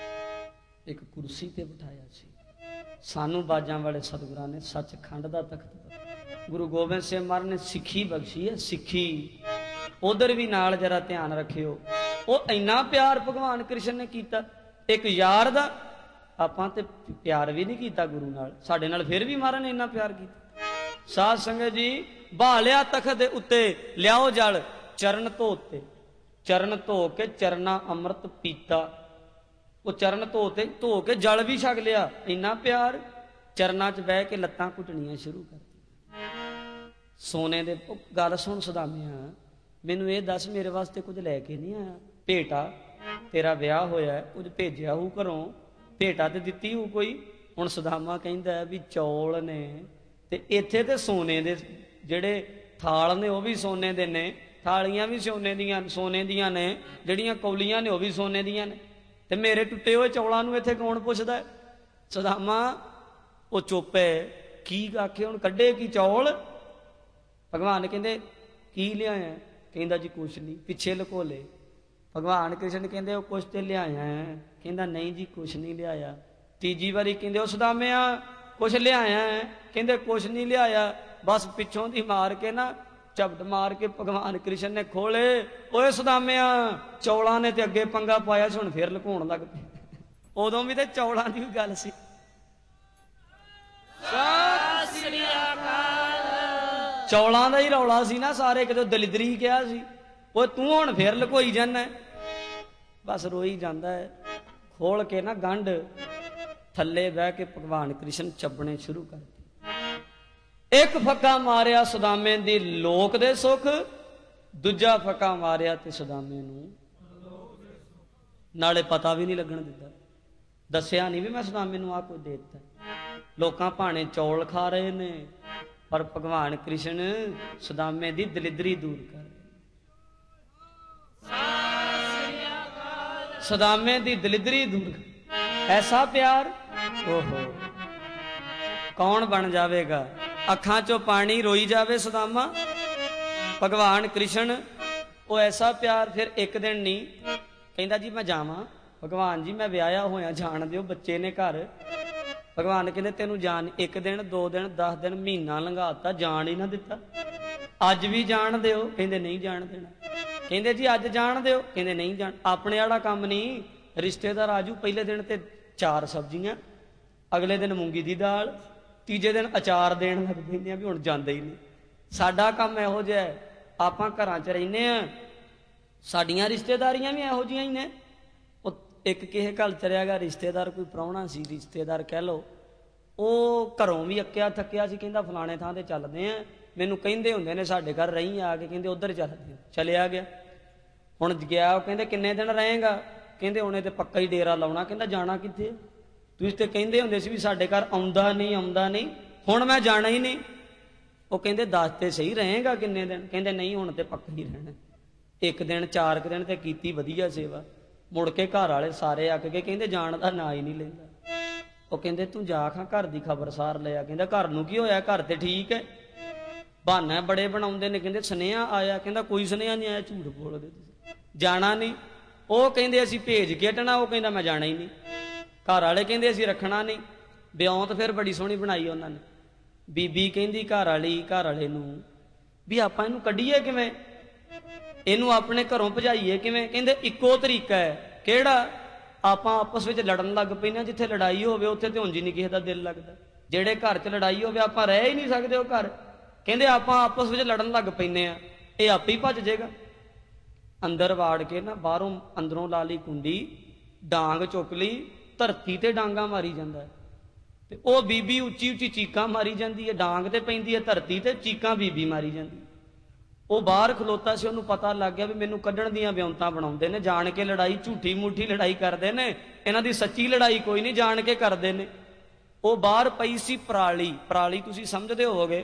ਇੱਕ ਕੁਰਸੀ ਤੇ ਬਿਠਾਇਆ ਸੀ। ਸਾਨੂੰ ਬਾਜਾਂ ਵਾਲੇ ਸਤਿਗੁਰਾਂ ਨੇ ਸੱਚਖੰਡ ਦਾ ਤਖਤ, ਗੁਰੂ ਗੋਬਿੰਦ ਸਿੰਘ ਮਹਾਰਾਜ ਨੇ ਸਿੱਖੀ ਬਖਸ਼ੀ ਹੈ, ਸਿੱਖੀ। ਉਧਰ ਵੀ ਨਾਲ ਜਰਾ ਧਿਆਨ ਰੱਖਿਓ। ਉਹ ਇੰਨਾ ਪਿਆਰ ਭਗਵਾਨ ਕ੍ਰਿਸ਼ਨ ਨੇ ਕੀਤਾ ਇੱਕ ਯਾਰ ਦਾ। ਆਪਾਂ ਤੇ ਪਿਆਰ ਵੀ ਨਹੀਂ ਕੀਤਾ ਗੁਰੂ ਨਾਲ, ਸਾਡੇ ਨਾਲ ਫਿਰ ਵੀ ਮਹਾਰਾਜ ਨੇ ਇੰਨਾ ਪਿਆਰ ਕੀਤਾ। ਸਾਧ ਸੰਗਤ ਜੀ ਬਹਾ ਲਿਆ ਤਖਤ ਦੇ ਉੱਤੇ, ਲਿਆਓ ਜਲ, ਚਰਨ ਧੋਤੇ, ਚਰਨ ਧੋ ਕੇ ਚਰਨਾ ਅੰਮ੍ਰਿਤ ਪੀਤਾ। ਉਹ ਚਰਨ ਧੋਤੇ, ਧੋ ਕੇ ਜਲ ਵੀ ਛਕ ਲਿਆ, ਇੰਨਾ ਪਿਆਰ। ਚਰਨਾਂ 'ਚ ਬਹਿ ਕੇ ਲੱਤਾਂ ਘੁੱਟਣੀਆਂ ਸ਼ੁਰੂ ਕਰ। ਸੋਨੇ ਦੇ, ਗੱਲ ਸੁਣ ਸੁਦਾਮਿਆ, ਮੈਨੂੰ ਇਹ ਦੱਸ ਮੇਰੇ ਵਾਸਤੇ ਕੁਝ ਲੈ ਕੇ ਨਹੀਂ ਆਇਆ? ਭੇਟਾ, ਤੇਰਾ ਵਿਆਹ ਹੋਇਆ, ਕੁਝ ਭੇਜਿਆ ਹੋਊ ਘਰੋਂ, ਭੇਟਾ ਤੇ ਦਿੱਤੀ ਹੋਊ ਕੋਈ। ਹੁਣ ਸੁਦਾਮਾ ਕਹਿੰਦਾ ਵੀ ਚੌਲ ਨੇ, ਤੇ ਇੱਥੇ ਤੇ ਸੋਨੇ ਦੇ ਜਿਹੜੇ ਥਾਲ ਨੇ ਉਹ ਵੀ ਸੋਨੇ ਦੇ ਨੇ, ਥਾਲੀਆਂ ਵੀ ਸੋਨੇ ਦੀਆਂ ਸੋਨੇ ਦੀਆਂ ਨੇ, ਜਿਹੜੀਆਂ ਕੌਲੀਆਂ ਨੇ ਉਹ ਵੀ ਸੋਨੇ ਦੀਆਂ ਨੇ, ਤੇ ਮੇਰੇ ਟੁੱਟੇ ਹੋਏ ਚੌਲਾਂ ਨੂੰ ਇੱਥੇ ਕੌਣ ਪੁੱਛਦਾ? ਸੁਦਾਮਾ ਉਹ ਚੁੱਪ ਹੈ। ਕੀ ਆਖੇ ਹੁਣ, ਕੱਢੇ ਕੀ ਚੌਲ? ਭਗਵਾਨ ਕਹਿੰਦੇ ਕੀ ਲਿਆਇਆ? ਕਹਿੰਦਾ ਜੀ ਕੁਛ ਨਹੀਂ, ਪਿੱਛੇ ਲੁਕੋ ਲਏ। ਭਗਵਾਨ ਕ੍ਰਿਸ਼ਨ ਕਹਿੰਦੇ ਉਹ ਕੁਛ ਤੇ ਲਿਆਇਆ ਹੈ। ਕਹਿੰਦਾ ਨਹੀਂ ਜੀ ਕੁਛ ਨਹੀਂ ਲਿਆਇਆ। ਤੀਜੀ ਵਾਰੀ ਕਹਿੰਦੇ ਉਹ ਸੁਦਾਮਿਆ ਕੁਛ ਲਿਆਇਆ ਹੈ? ਕਹਿੰਦੇ ਕੁਛ ਨਹੀਂ ਲਿਆਇਆ। ਬਸ ਪਿੱਛੋਂ ਦੀ ਮਾਰ ਕੇ ਨਾ ਝਪਟ ਮਾਰ ਕੇ ਭਗਵਾਨ ਕ੍ਰਿਸ਼ਨ ਨੇ ਖੋਲੇ। ਓਏ ਸੁਦਾਮਿਆ ਚੌਲਾਂ ਨੇ ਤੇ ਅੱਗੇ ਪੰਗਾ ਪਾਇਆ ਸੀ, ਹੁਣ ਫੇਰ ਲੁਕਾਉਣ ਲੱਗ ਪਏ। ਉਦੋਂ ਵੀ ਤੇ ਚੌਲਾਂ ਦੀ ਵੀ ਗੱਲ ਸੀ। ਸਤਿ ਸ੍ਰੀ ਅਕਾਲ। ਚੌਲਾਂ ਦਾ ਹੀ ਰੌਲਾ ਸੀ ਨਾ ਸਾਰੇ, ਕਿਤੇ ਦਲਿਦਰੀ ਕਿਹਾ ਸੀ। ਓਏ ਤੂੰ ਹੁਣ ਫੇਰ ਲੁਕੋਈ ਜਾਂਦਾ। ਬਸ ਰੋਈ ਜਾਂਦਾ ਹੈ। ਖੋਲ ਕੇ ਨਾ ਗੰਢ ਥੱਲੇ ਬਹਿ ਕੇ ਭਗਵਾਨ ਕ੍ਰਿਸ਼ਨ ਚੱਬਣੇ ਸ਼ੁਰੂ ਕਰ ਦਿੱਤੇ। ਇੱਕ ਫੱਕਾ ਮਾਰਿਆ ਸੁਦਾਮੇ ਦੀ ਲੋਕ ਦੇ ਸੁੱਖ, ਦੂਜਾ ਫੱਕਾ ਮਾਰਿਆ ਤੇ ਸੁਦਾਮੇ ਨੂੰ ਨਾਲੇ ਪਤਾ ਵੀ ਨਹੀਂ ਲੱਗਣ ਦਿੱਤਾ। ਦੱਸਿਆ ਨਹੀਂ ਵੀ ਮੈਂ ਸੁਦਾਮੇ ਨੂੰ ਆਹ ਕੁਝ ਦੇ ਦਿੱਤਾ। ਲੋਕਾਂ ਭਾਣੇ ਚੌਲ ਖਾ ਰਹੇ ਨੇ, ਪਰ ਭਗਵਾਨ ਕ੍ਰਿਸ਼ਨ ਸੁਦਾਮੇ ਦੀ ਦਲਿਦਰੀ ਦੂਰ ਕਰ ਰਹੇ। ਸੁਦਾਮੇ ਦੀ ਦਲਿਦਰੀ ਦੂਰ, ਐਸਾ ਪਿਆਰ। ਓਹੋ ਕੌਣ ਬਣ ਜਾਵੇਗਾ? ਅੱਖਾਂ ਚੋਂ ਪਾਣੀ ਰੋਈ ਜਾਵੇ ਸੁਦਾਮਾ। ਭਗਵਾਨ ਕ੍ਰਿਸ਼ਨ ਉਹ ਐਸਾ ਪਿਆਰ। ਫਿਰ ਇੱਕ ਦਿਨ ਨਹੀਂ ਕਹਿੰਦਾ ਜੀ ਮੈਂ ਜਾਵਾਂ। ਭਗਵਾਨ ਜੀ ਮੈਂ ਵਿਆਹਿਆ ਹੋਇਆ, ਜਾਣ ਦਿਓ, ਬੱਚੇ ਨੇ ਘਰ। भगवान कहते तेनू जान एक दिन दो दिन दस दिन महीना लंघाता जान ही ना दिता। अज भी जान दिओ, कहते नहीं जान देना। कहते जी अज जान दिओ, कहते नहीं जान। अपने वाला काम नहीं, रिश्तेदार आजू पहले दिन ते चार सब्जियां, अगले दिन मूंगी दी दाल, तीजे दिन अचार देन लग पैंदे भी हुण जांदे ही नहीं। साडा काम इहो जिहा है, आपां घरां च रहिंदे आ, साडियां रिश्तेदारियां भी इहो जिहियां ही ने। एक किसे घर चलिया गया रिश्तेदार, कोई प्राहुणा सी रिश्तेदार कह लो, वो घरों भी अक्या थक्या सी, कहंदा फलाणे थां ते चलदे आ, मैनूं कहिंदे हुंदे ने साडे घर रही आ के, कहंदे उधर चलदे। चलिया गया, हुण गया, कहंदे किन्ने दिन रहेगा, कहंदे हुणे ते पक्का ही डेरा लाउणा। कहंदा जाना कित्थे, तुसीं ते कहिंदे हुंदे सी भी साडे घर आउंदा नहीं आउंदा नहीं, हुण मैं जाना ही नहीं। वो कहंदे दस ते सही रहेगा किन्ने दिन, कहंदे नहीं हुण ते पक्का ही रहना। एक दिन चार दिन ते कीती वधिया सेवा, मुड़ के घर वाले सारे अक गए, कहंदे जाण दा ना ही नहीं लैंदा। वो कहंदे तूं जा खां घर दी खबरसार लिया। कहंदा घर नूं की होया, घर ते ठीक है। बहाने बड़े बनाउंदे ने, कहंदे सुनेहा आया, कहंदा कोई सुनेहा नहीं आया, झूठ बोलदे तुसीं, जाना नहीं। वो कहंदे असीं भेज के हटना, वो कहंदा मैं जाना ही नहीं। घर वाले कहंदे असीं रखना नहीं। ब्याउत फिर बड़ी सोहनी बनाई उन्हां ने। बीबी कहंदी घर वाली घर वाले नूं भी आपां इहनूं कढीए किवें, इहनूं अपने घरों भजाईए किवें। कहंदे इक्को तरीका है, किहड़ा, आपां आपस विच लड़न लग पैने, जिथे लड़ाई होवे उत्थे ते हुंज नहीं किसे दा दिल लगदा। जेड़े घर च लड़ाई होवे आपां रह ही नहीं सकदे ओ घर। कहंदे आपां आपस विच लड़न लग पैने आ, इह आपे ही भज जाएगा। अंदर वाड़ के ना बाहरों अंदरों ला ली कुंडी, डांग चुक ली, धरती ते डांगा मारी जांदा ते ओ बीबी उच्ची उच्ची चीकां मारी जांदी है, डांग ते पैंदी है धरती ते, चीकां बीबी मारी जांदी। वो बाहर खलोता से, उन्होंने पता लग गया भी मैनू कढ़ण दियां विਉਂਤਾਂ बनाउंदे ने, जान के लड़ाई झूठी मूठी लड़ाई करते ने, इन्हां दी सच्ची लड़ाई कोई नहीं, जान के करते ने। वो बाहर पई सी पराली, पराली तुसीं समझदे होवोगे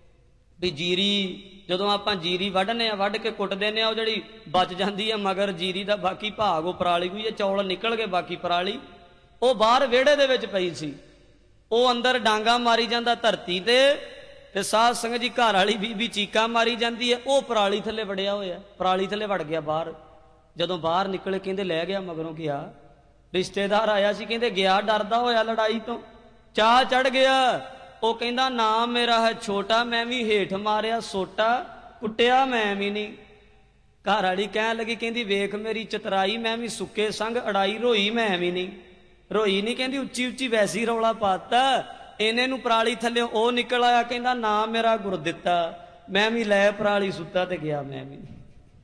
भी जीरी जदों आपां जीरी वढने आ, वढ के कुटदे ने, वो जिहड़ी बच जांदी है मगर जीरी दा बाकी भाग वो पराली कोई, चौल निकल गए बाकी पराली, वो बाहर विहड़े दे विच पई सी। वो अंदर डांगा मारी जांदा धरती ते, ते साध संगत जी घर वाली बीबी चीका मारी जाती है, वह पराली थले वड़िया होया, पराली थले वड़ गया बाहर। जदों बाहर निकले कहंदे लै गया, मगरों गया रिश्तेदार आया सी, कहंदे गया डरदा होया लड़ाई तो, चाह चढ़ गया। वो कहंदा नाम मेरा है छोटा, मैं भी हेठ मारिया सोटा, कुटिया मैं भी नहीं। घर वाली कहन लगी, कहंदी वेख मेरी चतराई, मैं भी सुके संग अड़ाई, रोई मैं भी नहीं, रोई नहीं, कहंदी उच्ची उच्ची वैसी रौला पाता, इन्हें नूं पराली थल्ले ओ निकल आया, कहंदा ना मेरा गुर दिता, मैं भी लै पराली सुता ते गया मैं भी नहीं,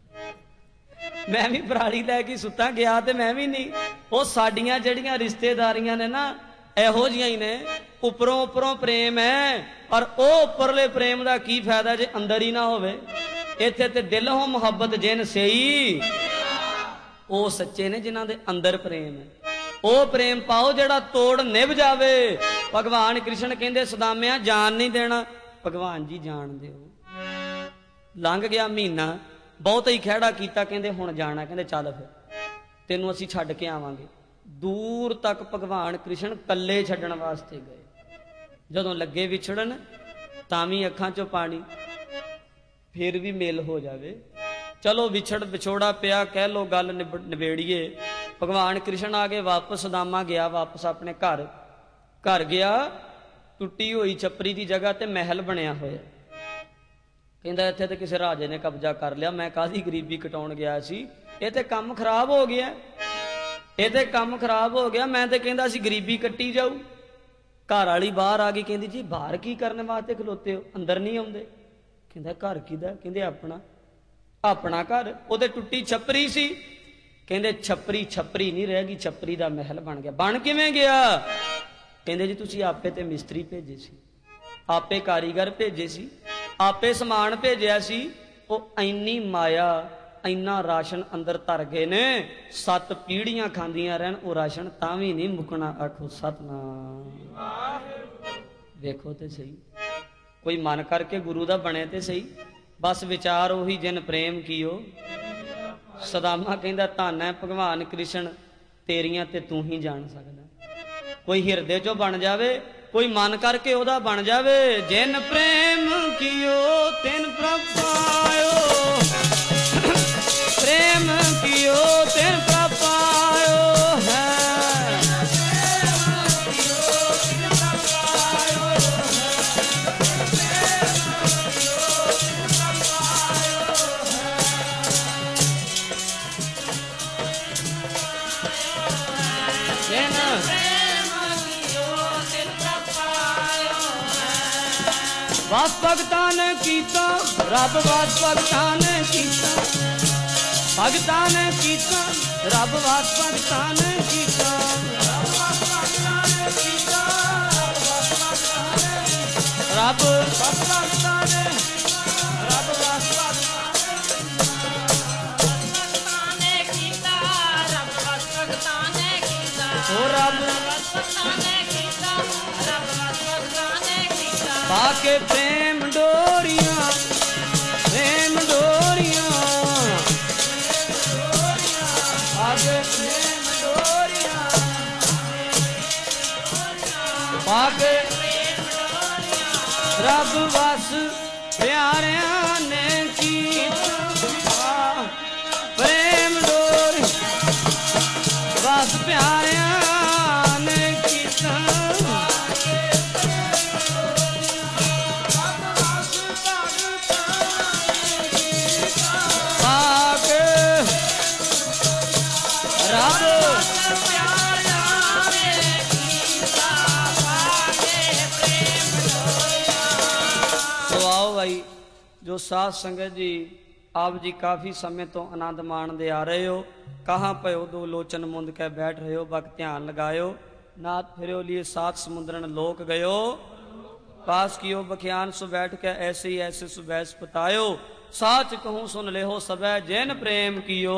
मैं भी पराली लैके सुता गया ते मैं भी नहीं। वो साडियां जड़ियां रिश्तेदारियां ने ना इहो जिहियां ही ने, उपरों उपरों प्रेम है, और ओ उपरले प्रेम का की फायदा जे अंदर ही ना होवे। इत्थे ते दिल हो मुहब्बत जिन सही, वो सच्चे ने जिन्हां दे अंदर प्रेम है। ओ प्रेम पाओ जेड़ा तोड़ निभ जावे। भगवान कृष्ण कहंदे सदामिया जान नहीं देना, भगवान जी जान दिओ। लंघ गया महीना, बहुत ही खैड़ा कीता, कहंदे हुण जाना, कहंदे चल फिर तेनू असीं छड्ड के आवांगे। दूर तक भगवान कृष्ण कल्ले छड्डण वास्ते गए। जदों लगे विछड़न तां भी अखां चों पानी, फिर भी मेल हो जावे, चलो विछड़ विछोड़ा पिया, कह लो गल निबेड़िए। भगवान कृष्ण आ गए वापस, सुदामा गया वापस अपने घर। घर गया, टुटी हुई छपरी की जगह ते महल बनया होया। कहंदा इत्थे ते किसी राजे ने कब्जा कर लिया, मैं काहदी गरीबी कटाउण गया सी, ये ते काम खराब हो गया, ये ते काम खराब हो गया, मैं ते कहंदा सी गरीबी कट्टी जाऊ। घर वाली बाहर आ गई, कहंदी जी बाहर की करने वास्ते खलोते हो, अंदर नहीं आउंदे। कहंदा घर किहदा, कहंदे अपना। अपना घर, वो ते टुट्टी छपरी सी। कहंदे छपरी छपरी नहीं रह गई, छपरी दा महल बन गया। बन किवें गया? कहंदे जी तुसीं आपे ते मिस्त्री भेजे सी, आपे कारीगर भेजे सी, आपे समान भेजिया सी। वो इन्नी माया, इन्ना राशन अंदर तर गए ने, सत्त पीढ़ियां खांदियां रहन वो राशन तां भी नहीं मुकना। आखो सतनाम। देखो ते सही, कोई मन करके गुरु दा बने ते सही, बस विचार उही जिन प्रेम कियो। सदामा कहंदा धन है भगवान कृष्ण तेरियां ते तू ही जान सकदा। कोई हिरदे चो बन जावे, कोई मन करके ओदा बन जावे। जिन प्रेम कियो तिन प्रभ पायो, प्रेम कियो तिन प्रभ पायो है। ਵਾਸ ਭਗਤਾਂ ਨੇ ਕੀਤਾ, ਰੱਬ ਵਾਸ ਭਗਤਾਂ ਨੇ ਕੀਤਾ, ਭਗਤਾਂ ਨੇ ਕੀਤਾ, ਰੱਬ ਵਾਸ ਭਗਤਾਂ ਨੇ ਕੀਤਾ, ਰੱਬ ਵਾਸ ਭਗਤਾਂ ਨੇ ਕੀਤਾ, ਰੱਬ ਵਾਸ ਭਗਤਾਂ ਨੇ, ਰੱਬ ਵਾਸ ਭਗਤਾਂ ਨੇ ਕੀਤਾ, ਰੱਬ ਵਾਸ ਭਗਤਾਂ ਨੇ ਕੀਤਾ, ਓ ਰੱਬ ਵਾਸ ਭਗਤਾਂ ਨੇ ਕੀਤਾ, ਰੱਬ ਵਾਸ ਭਗਤਾਂ ਨੇ ਕੀਤਾ, ਪਾ ਕੇ ਪ੍ਰੇਮ ਡੋਰੀਆਂ, ਪ੍ਰੇਮ ਡੋਰੀਆਂ, ਪਾ ਕੇ ਪ੍ਰੇਮ ਡੋਰੀਆਂ, ਪਾ ਕੇ ਰੱਬ ਵਸ ਪਿਆਰਿਆਂ ਨੇ ਕੀਤਾ, ਪ੍ਰੇਮ ਡੋਰੀ ਵਸ ਪਿਆਰਿਆਂ ਨੇ ਕੀਤਾ, ਜੋ ਸਾਧ ਸੰਗਤ ਜੀ ਆਪ ਜੀ ਕਾਫੀ ਸਮੇਂ ਤੋਂ ਆਨੰਦ ਮਾਣਦੇ ਆ ਰਹੇ ਹੋ, ਕਹਾਂ ਭਇਓ ਦੋ ਲੋਚਨ ਮੁੰਦ ਕੇ ਬੈਠ ਰਹੇ ਹੋ, ਬਕ ਧਿਆਨ ਲਗਾਇਓ, नाथ फिरो लिए सात समुद्रन लोक गयो, पास कियो बख्यान सु बैठ के ऐसे ही ऐसे सुबैस पतायो, साच कहूँ सुन लेहो सबै जैन प्रेम कियो।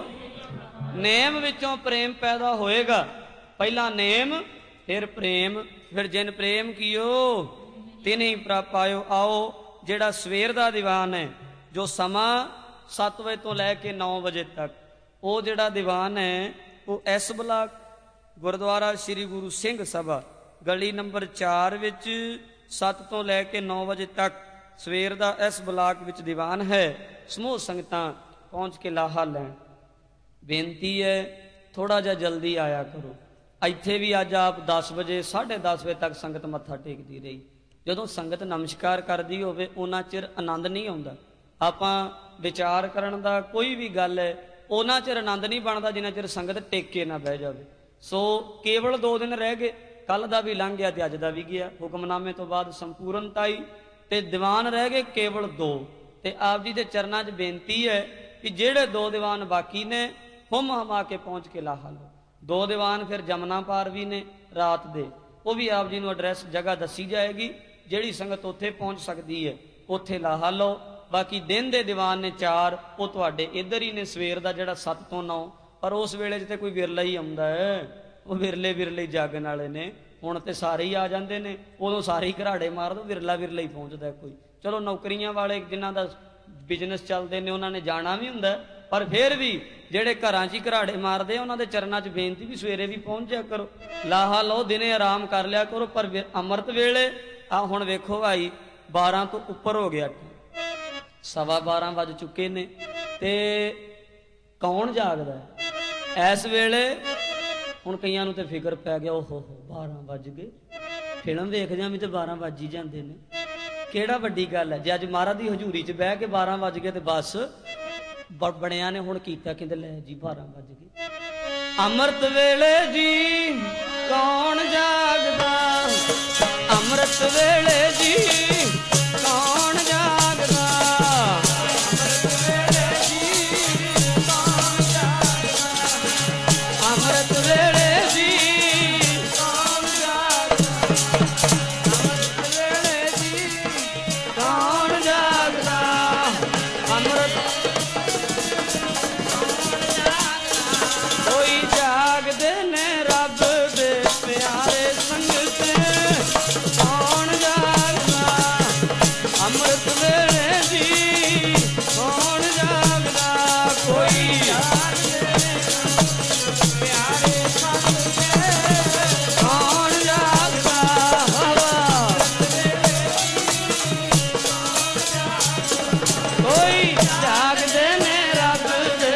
नेम विचों प्रेम पैदा होएगा, पहला नेम फिर प्रेम, फिर जिन प्रेम कियो तिन ही प्राप पायो। आओ जेड़ा सवेर दा दीवान है, जो समा सत्त बजे तो लैके नौ बजे तक, वो जेड़ा दीवान है वो इस ब्लाक गुरुद्वारा श्री गुरु सिंह सभा गली नंबर चार विच सत्त तो लैके नौ बजे तक सवेर दा इस ब्लाक विच दीवान है। समूह संगतां पहुँच के लाहा लैण। बेनती है थोड़ा जा जल्दी आया करो। इत्थे भी अज आप दस बजे साढ़े दस बजे तक संगत मत्था टेकदी रही। जदों संगत नमस्कार करदी होवे उन्ना चिर आनंद नहीं आउंदा। आपां विचार करन दा कोई भी गल है उन्ना चिर आनंद नहीं बनदा जिन्ना चिर संगत टेके ना बह जावे। सो केवल दो दिन रह गए, कल दा भी लंघ गया ते अज दा भी गया। हुक्मनामे तो बाद संपूर्णता ही ते दीवान रह गए केवल दो। ते आप जी दे चरनां च बेनती है कि जेड़े दो दीवान बाकी ने हुम हमा के पहुँच के लाहा लो। दो दीवान फिर जमुना पार भी ने रात दे, वो भी आप जी नूं एड्रैस जगह दसी जाएगी। जिहड़ी संगत उत्थे पहुँच सकती है उत्थे लाहा लो। बाकी दिन दे दीवान ने चार, वो तुहाडे इधर ही ने सवेर दा जिहड़ा सत्त तो नौ। पर उस वेले ते कोई विरला ही आउंदा है, वो विरले विरले जागण वाले ने। हुण ते सारे ही आ जांदे ने, उदों सारे ही घराड़े मार दो, विरला विरला ही पहुँचदा कोई। चलो नौकरियां वाले जिन्हां दा बिजनेस चलदे ने उन्हां ने जाना भी हुंदा, पर फिर भी जेड़े घरां च ही घराड़े मारदे उन्हां दे चरनां च बेनती भी सवेरे भी पहुँच जाया करो। लाहा लो, दिने आराम कर लिया करो। पर अमृत वेले आ हुण वेखो भाई बारह तो उपर हो गया, सवा बारह वज चुके ने, ते कौन जागदा है इस वेले? हुण कईयां नूं ते फिकर पै गया, ओहो हो बारह वज गए, फिल्म वेखदियां भी तो बारह वज ही जांदे ने, किहड़ा वड्डी गल है। जे अज महाराज दी हजूरी च बह के बारह वज गए तो बस बड़िया ने हुण कीता कहंदे लै जी बारह वज गए। अमृत वेले जी कौन जागदा, अमृत वेले जी कौन जागदा, अमृत वेले जी कौन जागदा, अमृत वेले जी कौन जागदा, अमृत वेले जी कौन जागदा, अमृत कोई जागदे ने रब दे प्यारे संगत, कौन जागदा, अमृत वेले जी कौन जागदा, कोई प्यारे संगत कौन जागदा, कोई जागदे ने रब दे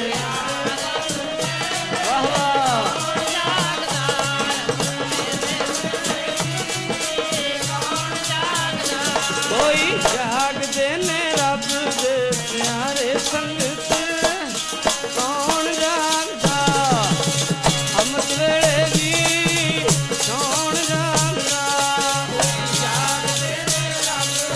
जागदे ने रब दे प्यारे संगत, कौन जागदा, अमृत वेले जी कौन जागदा, जागदे ने रब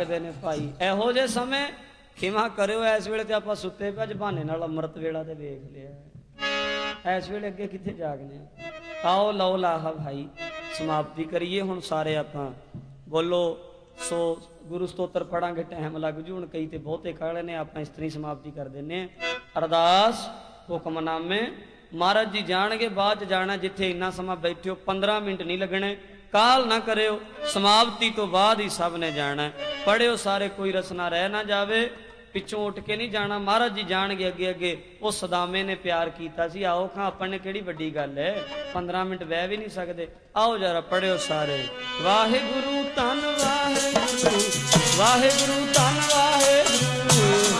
ਜਾਗਦੇ ਨੇ ਭਾਈ। ਇਹੋ ਜਿਹੇ ਸਮੇਂ ਖਿਮਾ ਕਰਿਓ, ਇਸ ਵੇਲੇ ਤੇ ਆਪਾਂ ਸੁੱਤੇ ਪਏ, ਅੱਜ ਬਹਾਨੇ ਨਾਲ ਅੰਮ੍ਰਿਤ ਵੇਲਾ ਤੇ ਵੇਖ ਲਿਆ, ਇਸ ਵੇਲੇ ਅੱਗੇ ਕਿੱਥੇ ਜਾਗਦੇ ਆ। ਆਓ ਲਓ ਲਾਹਾ ਭਾਈ, ਸਮਾਪਤੀ ਕਰੀਏ ਹੁਣ ਸਾਰੇ ਆਪਾਂ। ਬੋਲੋ ਸੋ ਗੁਰੂ ਸਤੋਤਰ ਪੜਾਂਗੇ, ਟਾਈਮ ਲੱਗ ਜੂ ਹੁਣ, ਕਈ ਤੇ ਬਹੁਤੇ ਕਾਲੇ ਨੇ, ਆਪਾਂ ਇਸ ਤਰ੍ਹਾਂ ਹੀ ਸਮਾਪਤੀ ਕਰ ਦਿੰਦੇ। ਅਰਦਾਸ ਹੁਕਮਨਾਮੇ ਮਹਾਰਾਜ ਜੀ ਜਾਣਗੇ, ਬਾਅਦ ਚ ਜਾਣਾ ਜਿੱਥੇ ਇੰਨਾ ਸਮਾਂ ਬੈਠਿਓ, ਪੰਦਰਾਂ ਮਿੰਟ ਨਹੀਂ ਲੱਗਣੇ, ਕਾਲ ਨਾ ਕਰਿਓ, ਸਮਾਪਤੀ ਤੋਂ ਬਾਅਦ ਹੀ ਸਭ ਨੇ ਜਾਣਾ। ਪੜਿਓ ਸਾਰੇ, ਕੋਈ ਰਸਨਾ ਰਹਿ ਨਾ ਜਾਵੇ, ਪਿੱਛੋਂ ਉੱਠ ਕੇ ਨਹੀਂ ਜਾਣਾ। ਮਹਾਰਾਜ ਜੀ ਜਾਣਗੇ ਅੱਗੇ ਅੱਗੇ। ਉਹ ਸਦਾਮੇ ਨੇ ਪਿਆਰ ਕੀਤਾ ਸੀ, ਆਓ ਖਾਂ ਆਪਾਂ ਨੇ ਕਿਹੜੀ ਵੱਡੀ ਗੱਲ ਹੈ, ਪੰਦਰਾਂ ਮਿੰਟ ਬਹਿ ਵੀ ਨਹੀਂ ਸਕਦੇ। ਆਓ ਜਰਾ ਪੜਿਓ ਸਾਰੇ। ਵਾਹਿਗੁਰੂ ਧੰਨ ਵਾਹਿਗੁਰੂ, ਵਾਹਿਗੁਰੂ ਧੰਨ ਵਾਹਿਗੁਰੂ,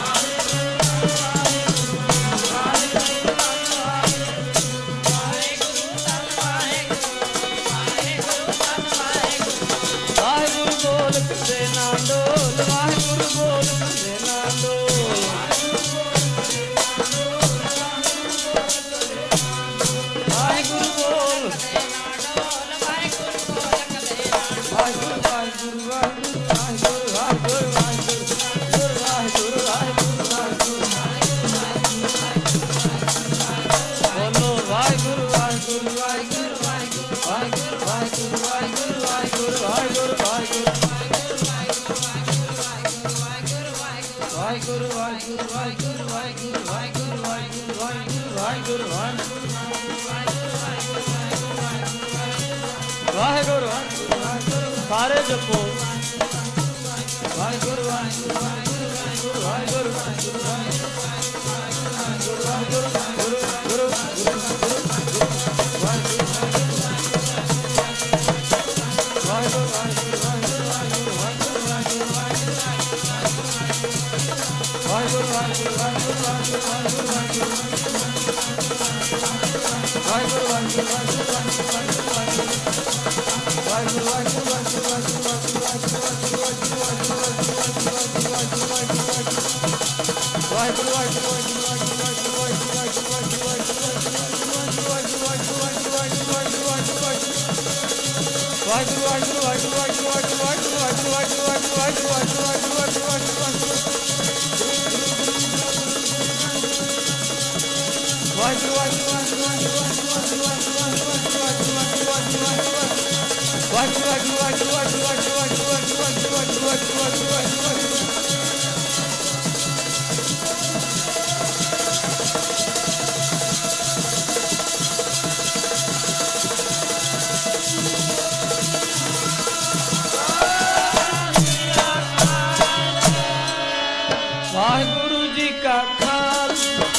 ਵਾਹਿਗੁਰੂ ਸਾਰੇ ਜਪੋ। ਵਾਹਿਗੁਰੂ ਵਾਹਿਗੁਰੂ ਵਾਹਿਗੁਰੂ ਵਾਹਿਗੁਰੂ ਵਾਹਿਗੁਰੂ ਗੁਰੂ ਗੁਰੂ ਵਾਹਿਗੁਰੂ ਜੀ ਕਾ ਖਾਲਸਾ